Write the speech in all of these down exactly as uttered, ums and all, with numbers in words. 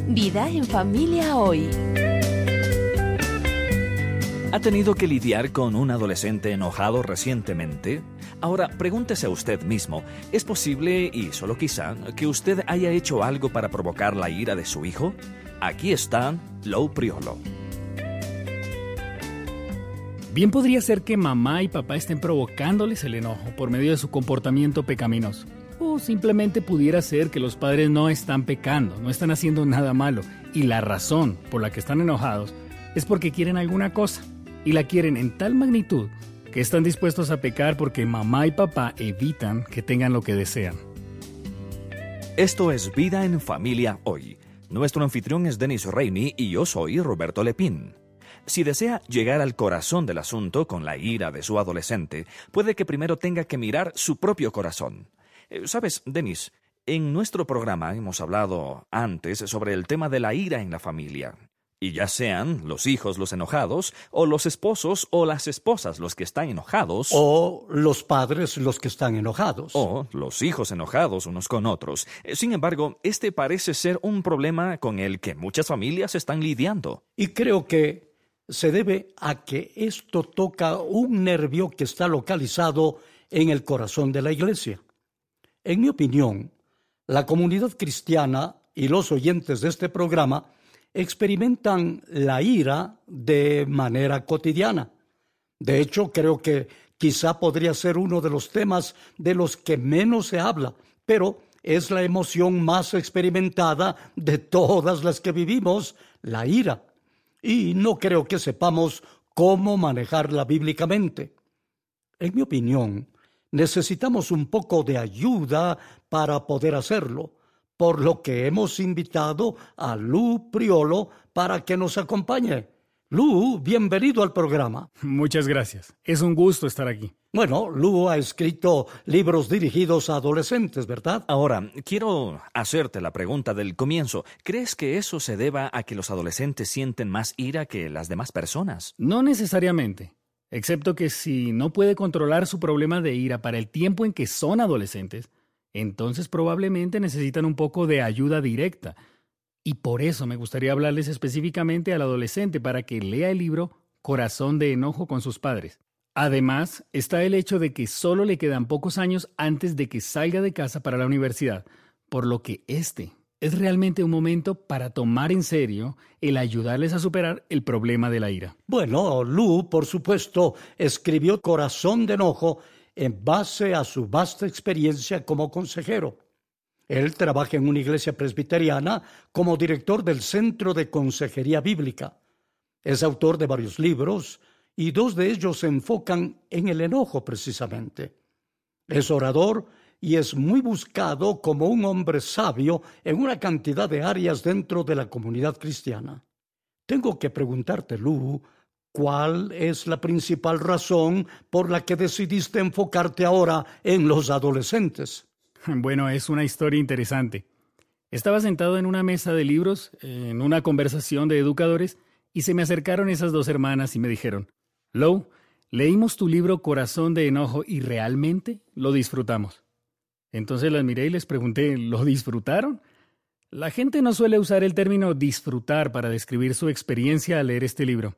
Vida en familia hoy. ¿Ha tenido que lidiar con un adolescente enojado recientemente? Ahora, pregúntese a usted mismo, ¿es posible, y solo quizá, que usted haya hecho algo para provocar la ira de su hijo? Aquí está Lou Priolo. Bien podría ser que mamá y papá estén provocándoles el enojo por medio de su comportamiento pecaminoso. O simplemente pudiera ser que los padres no están pecando, no están haciendo nada malo, y la razón por la que están enojados es porque quieren alguna cosa, y la quieren en tal magnitud que están dispuestos a pecar porque mamá y papá evitan que tengan lo que desean. Esto es Vida en Familia Hoy. Nuestro anfitrión es Denis Reini y yo soy Roberto Lepín. Si desea llegar al corazón del asunto con la ira de su adolescente, puede que primero tenga que mirar su propio corazón. ¿Sabes, Denis? En nuestro programa hemos hablado antes sobre el tema de la ira en la familia. Y ya sean los hijos los enojados, o los esposos o las esposas los que están enojados. O los padres los que están enojados. O los hijos enojados unos con otros. Sin embargo, este parece ser un problema con el que muchas familias están lidiando. Y creo que se debe a que esto toca un nervio que está localizado en el corazón de la iglesia. En mi opinión, la comunidad cristiana y los oyentes de este programa experimentan la ira de manera cotidiana. De hecho, creo que quizá podría ser uno de los temas de los que menos se habla, pero es la emoción más experimentada de todas las que vivimos, la ira. Y no creo que sepamos cómo manejarla bíblicamente. En mi opinión, necesitamos un poco de ayuda para poder hacerlo, por lo que hemos invitado a Lou Priolo para que nos acompañe. Lou, bienvenido al programa. Muchas gracias. Es un gusto estar aquí. Bueno, Lou ha escrito libros dirigidos a adolescentes, ¿verdad? Ahora, quiero hacerte la pregunta del comienzo. ¿Crees que eso se deba a que los adolescentes sienten más ira que las demás personas? No necesariamente, excepto que si no puede controlar su problema de ira para el tiempo en que son adolescentes, entonces probablemente necesitan un poco de ayuda directa. Y por eso me gustaría hablarles específicamente al adolescente para que lea el libro Corazón de enojo con sus padres. Además, está el hecho de que solo le quedan pocos años antes de que salga de casa para la universidad, por lo que este es realmente un momento para tomar en serio el ayudarles a superar el problema de la ira. Bueno, Lou, por supuesto, escribió Corazón de enojo en base a su vasta experiencia como consejero. Él trabaja en una iglesia presbiteriana como director del Centro de Consejería Bíblica. Es autor de varios libros y dos de ellos se enfocan en el enojo precisamente. Es orador y es muy buscado como un hombre sabio en una cantidad de áreas dentro de la comunidad cristiana. Tengo que preguntarte, Lou, ¿cuál es la principal razón por la que decidiste enfocarte ahora en los adolescentes? Bueno, es una historia interesante. Estaba sentado en una mesa de libros, en una conversación de educadores, y se me acercaron esas dos hermanas y me dijeron: Lou, leímos tu libro Corazón de enojo y realmente lo disfrutamos. Entonces las miré y les pregunté, ¿lo disfrutaron? La gente no suele usar el término disfrutar para describir su experiencia al leer este libro.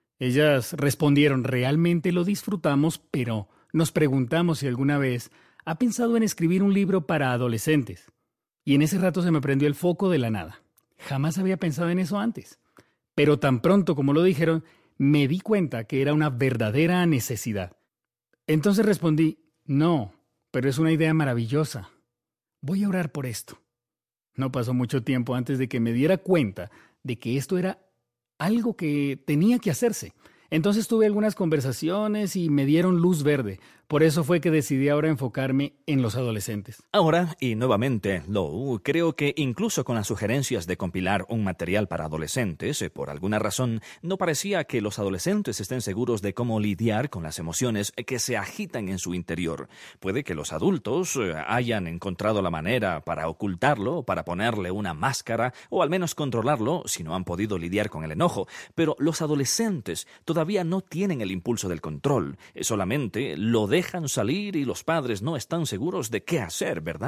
Ellas respondieron, realmente lo disfrutamos, pero nos preguntamos si alguna vez ha pensado en escribir un libro para adolescentes. Y en ese rato se me prendió el foco de la nada. Jamás había pensado en eso antes. Pero tan pronto como lo dijeron, me di cuenta que era una verdadera necesidad. Entonces respondí, no, pero es una idea maravillosa. Voy a orar por esto. No pasó mucho tiempo antes de que me diera cuenta de que esto era algo que tenía que hacerse. Entonces tuve algunas conversaciones y me dieron luz verde. Por eso fue que decidí ahora enfocarme en los adolescentes. Ahora, y nuevamente, Lou, creo que incluso con las sugerencias de compilar un material para adolescentes, eh, por alguna razón, no parecía que los adolescentes estén seguros de cómo lidiar con las emociones que se agitan en su interior. Puede que los adultos eh, hayan encontrado la manera para ocultarlo, para ponerle una máscara, o al menos controlarlo si no han podido lidiar con el enojo. Pero los adolescentes todavía no tienen el impulso del control, eh, solamente lo dejan salir y los padres no están seguros de qué hacer, ¿verdad?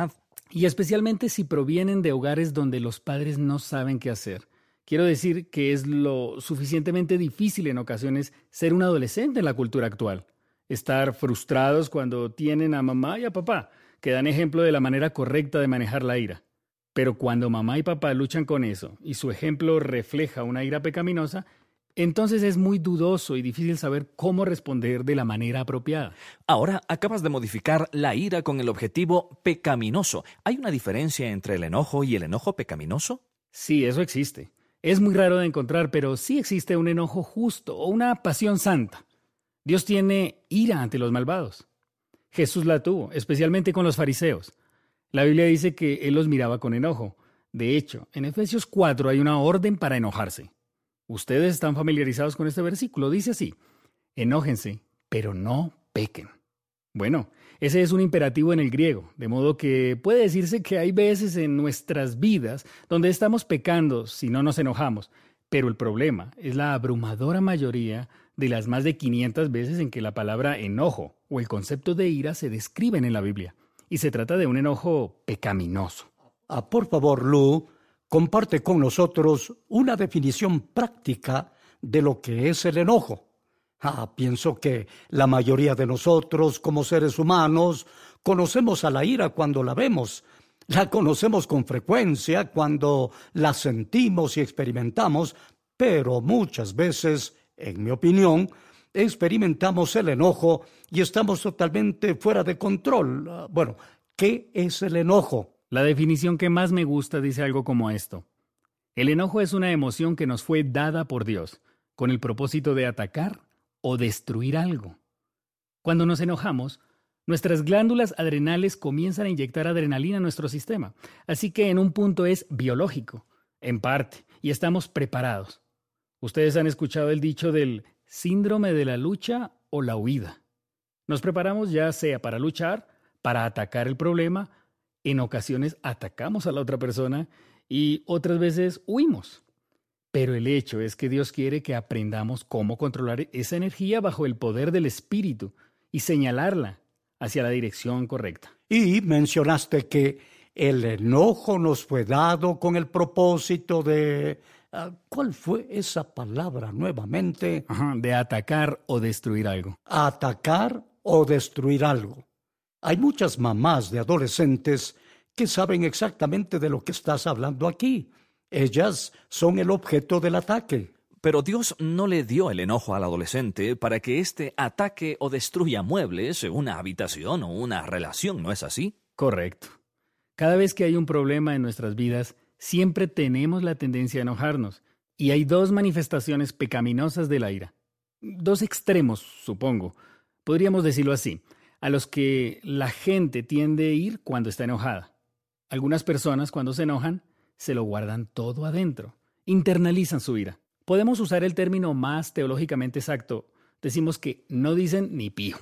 y especialmente si provienen de hogares donde los padres no saben qué hacer. Quiero decir que es lo suficientemente difícil en ocasiones ser un adolescente en la cultura actual. Estar frustrados cuando tienen a mamá y a papá, que dan ejemplo de la manera correcta de manejar la ira. Pero cuando mamá y papá luchan con eso y su ejemplo refleja una ira pecaminosa, entonces es muy dudoso y difícil saber cómo responder de la manera apropiada. Ahora acabas de modificar la ira con el objetivo pecaminoso. ¿Hay una diferencia entre el enojo y el enojo pecaminoso? Sí, eso existe. Es muy raro de encontrar, pero sí existe un enojo justo o una pasión santa. Dios tiene ira ante los malvados. Jesús la tuvo, especialmente con los fariseos. La Biblia dice que Él los miraba con enojo. De hecho, en Efesios cuatro hay una orden para enojarse. Ustedes están familiarizados con este versículo. Dice así: enójense, pero no pequen. Bueno, ese es un imperativo en el griego, de modo que puede decirse que hay veces en nuestras vidas donde estamos pecando si no nos enojamos, pero el problema es la abrumadora mayoría de las más de quinientas veces en que la palabra enojo o el concepto de ira se describen en la Biblia, y se trata de un enojo pecaminoso. Ah, por favor, Lou, comparte con nosotros una definición práctica de lo que es el enojo. Ah, pienso que la mayoría de nosotros, como seres humanos, conocemos a la ira cuando la vemos. La conocemos con frecuencia cuando la sentimos y experimentamos, pero muchas veces, en mi opinión, experimentamos el enojo y estamos totalmente fuera de control. Bueno, ¿qué es el enojo? La definición que más me gusta dice algo como esto: el enojo es una emoción que nos fue dada por Dios, con el propósito de atacar o destruir algo. Cuando nos enojamos, nuestras glándulas adrenales comienzan a inyectar adrenalina a nuestro sistema, así que en un punto es biológico, en parte, y estamos preparados. Ustedes han escuchado el dicho del síndrome de la lucha o la huida. Nos preparamos ya sea para luchar, para atacar el problema, en ocasiones atacamos a la otra persona y otras veces huimos. Pero el hecho es que Dios quiere que aprendamos cómo controlar esa energía bajo el poder del Espíritu y señalarla hacia la dirección correcta. Y mencionaste que el enojo nos fue dado con el propósito de... Uh, ¿Cuál fue esa palabra nuevamente? Ajá, de atacar o destruir algo. Atacar o destruir algo. Hay muchas mamás de adolescentes que saben exactamente de lo que estás hablando aquí. Ellas son el objeto del ataque. Pero Dios no le dio el enojo al adolescente para que éste ataque o destruya muebles, una habitación o una relación, ¿no es así? Correcto. Cada vez que hay un problema en nuestras vidas, siempre tenemos la tendencia a enojarnos. Y hay dos manifestaciones pecaminosas de la ira. Dos extremos, supongo. Podríamos decirlo así, a los que la gente tiende a ir cuando está enojada. Algunas personas, cuando se enojan, se lo guardan todo adentro, internalizan su ira. Podemos usar el término más teológicamente exacto. Decimos que no dicen ni pío.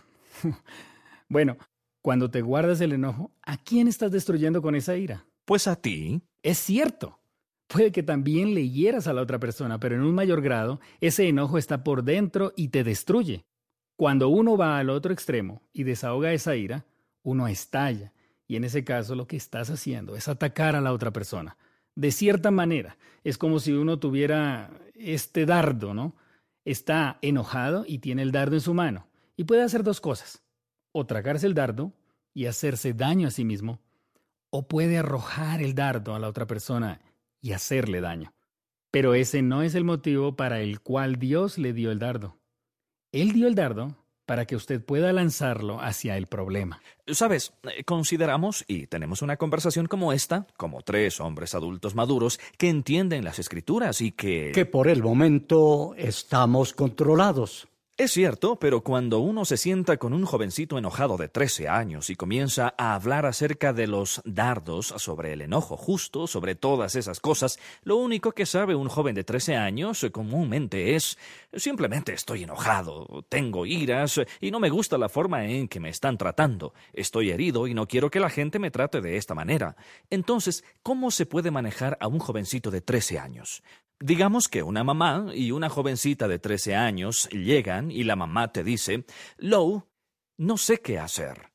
Bueno, cuando te guardas el enojo, ¿a quién estás destruyendo con esa ira? Pues a ti. Es cierto. Puede que también le hieras a la otra persona, pero en un mayor grado, ese enojo está por dentro y te destruye. Cuando uno va al otro extremo y desahoga esa ira, uno estalla. Y en ese caso lo que estás haciendo es atacar a la otra persona. De cierta manera, es como si uno tuviera este dardo, ¿no? Está enojado y tiene el dardo en su mano. Y puede hacer dos cosas: o tragarse el dardo y hacerse daño a sí mismo, o puede arrojar el dardo a la otra persona y hacerle daño. Pero ese no es el motivo para el cual Dios le dio el dardo. Él dio el dardo para que usted pueda lanzarlo hacia el problema. Sabes, consideramos y tenemos una conversación como esta, como tres hombres adultos maduros que entienden las Escrituras y que... Que por el momento estamos controlados. Es cierto, pero cuando uno se sienta con un jovencito enojado de trece años y comienza a hablar acerca de los dardos, sobre el enojo justo, sobre todas esas cosas, lo único que sabe un joven de trece años comúnmente es: simplemente estoy enojado, tengo iras y no me gusta la forma en que me están tratando. Estoy herido y no quiero que la gente me trate de esta manera. Entonces, ¿cómo se puede manejar a un jovencito de trece años? Digamos que una mamá y una jovencita de trece años llegan y la mamá te dice: Lou, no sé qué hacer.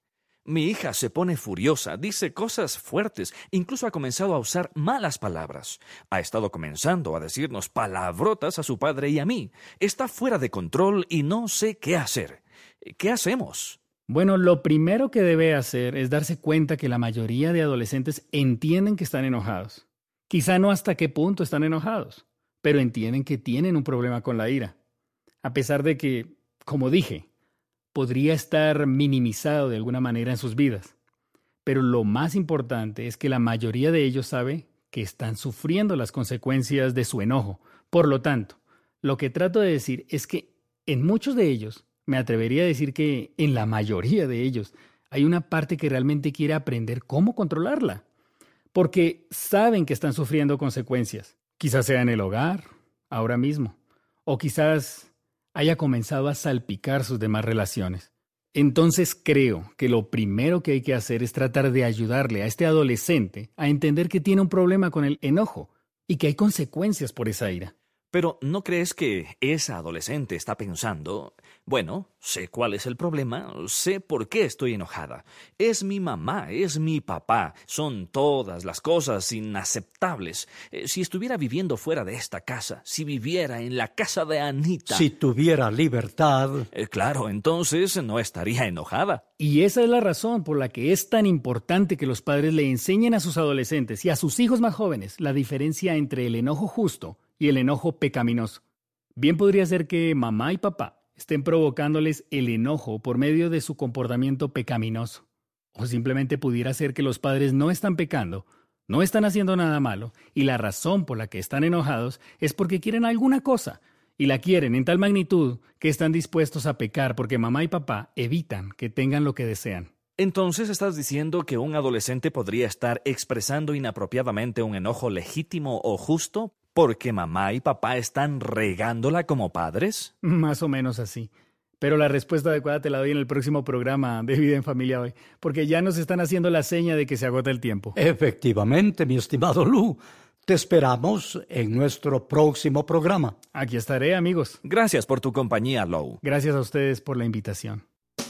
Mi hija se pone furiosa, dice cosas fuertes, incluso ha comenzado a usar malas palabras. Ha estado comenzando a decirnos palabrotas a su padre y a mí. Está fuera de control y no sé qué hacer. ¿Qué hacemos? Bueno, lo primero que debe hacer es darse cuenta que la mayoría de adolescentes entienden que están enojados. Quizá no hasta qué punto están enojados, pero entienden que tienen un problema con la ira. A pesar de que, como dije, podría estar minimizado de alguna manera en sus vidas. Pero lo más importante es que la mayoría de ellos sabe que están sufriendo las consecuencias de su enojo. Por lo tanto, lo que trato de decir es que en muchos de ellos, me atrevería a decir que en la mayoría de ellos, hay una parte que realmente quiere aprender cómo controlarla. Porque saben que están sufriendo consecuencias. Quizás sea en el hogar, ahora mismo. O quizás haya comenzado a salpicar sus demás relaciones. Entonces creo que lo primero que hay que hacer es tratar de ayudarle a este adolescente a entender que tiene un problema con el enojo y que hay consecuencias por esa ira. Pero ¿no crees que esa adolescente está pensando, bueno, sé cuál es el problema, sé por qué estoy enojada? Es mi mamá, es mi papá, son todas las cosas inaceptables. Eh, si estuviera viviendo fuera de esta casa, si viviera en la casa de Anita... Si tuviera libertad... Eh, claro, entonces no estaría enojada. Y esa es la razón por la que es tan importante que los padres le enseñen a sus adolescentes y a sus hijos más jóvenes la diferencia entre el enojo justo y el enojo pecaminoso. Bien podría ser que mamá y papá estén provocándoles el enojo por medio de su comportamiento pecaminoso. O simplemente pudiera ser que los padres no están pecando, no están haciendo nada malo, y la razón por la que están enojados es porque quieren alguna cosa, y la quieren en tal magnitud que están dispuestos a pecar porque mamá y papá evitan que tengan lo que desean. Entonces estás diciendo que un adolescente podría estar expresando inapropiadamente un enojo legítimo o justo porque mamá y papá están regándola como padres. Más o menos así. Pero la respuesta adecuada te la doy en el próximo programa de Vida en Familia Hoy, porque ya nos están haciendo la seña de que se agota el tiempo. Efectivamente, mi estimado Lou. Te esperamos en nuestro próximo programa. Aquí estaré, amigos. Gracias por tu compañía, Lou. Gracias a ustedes por la invitación.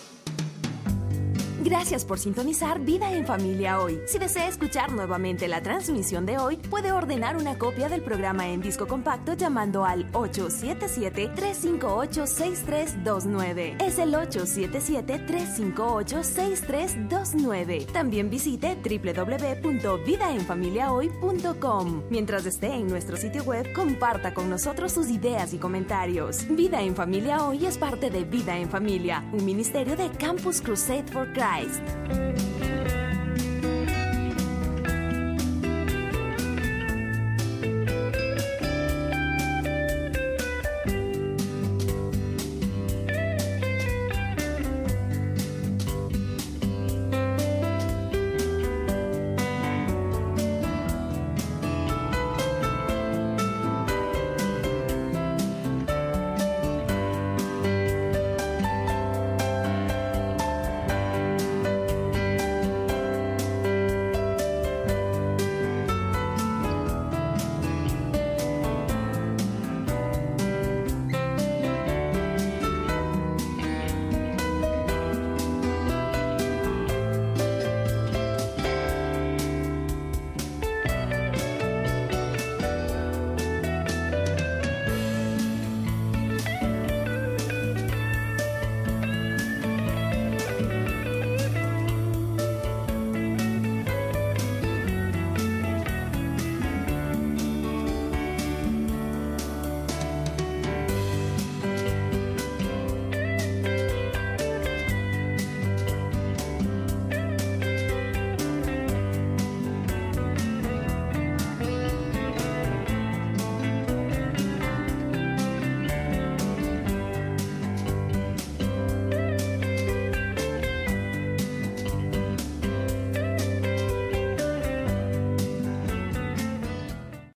Gracias por sintonizar Vida en Familia Hoy. Si desea escuchar nuevamente la transmisión de hoy, puede ordenar una copia del programa en disco compacto llamando al ocho siete siete, tres cinco ocho, seis tres dos nueve. Es el ocho siete siete, tres cinco ocho, seis tres dos nueve. También visite doble u doble u doble u punto vida en familia hoy punto com. Mientras esté en nuestro sitio web, comparta con nosotros sus ideas y comentarios. Vida en Familia Hoy es parte de Vida en Familia, un ministerio de Campus Crusade for Christ.